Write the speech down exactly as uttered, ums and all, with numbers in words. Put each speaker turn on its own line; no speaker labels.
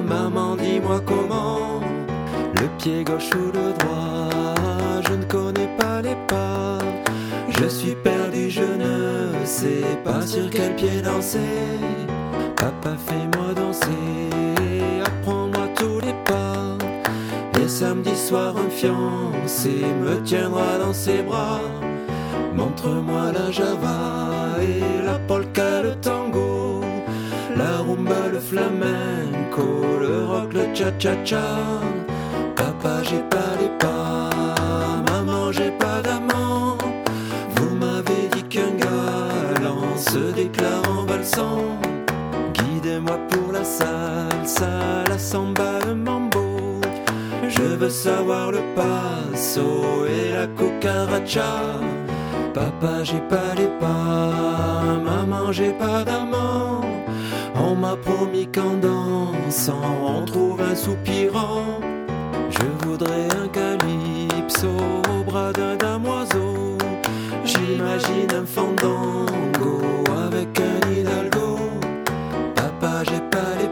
Maman, dis-moi comment, le pied gauche ou le droit, je ne connais pas les pas. Je suis perdu, je ne sais pas sur quel pied danser. Papa, fais-moi danser, apprends-moi tous les pas. Et samedi soir, un fiancé me tiendra dans ses bras. Montre-moi la java et la polka, le tango, la rumba, le flamenco, le rock, le cha-cha-cha. Papa, j'ai pas les pas, maman, j'ai pas d'amant. Vous m'avez dit qu'un galant se déclare en valsant. Guidez-moi pour la salsa, la samba, le mambo. Je veux savoir le paso et la cucaracha. Papa, j'ai pas les pas, maman, j'ai pas d'amant. On m'a promis qu'en dansant on trouve un soupirant. Je voudrais un calypso au bras d'un damoiseau. J'imagine un fandango avec un hidalgo. Papa, j'ai pas les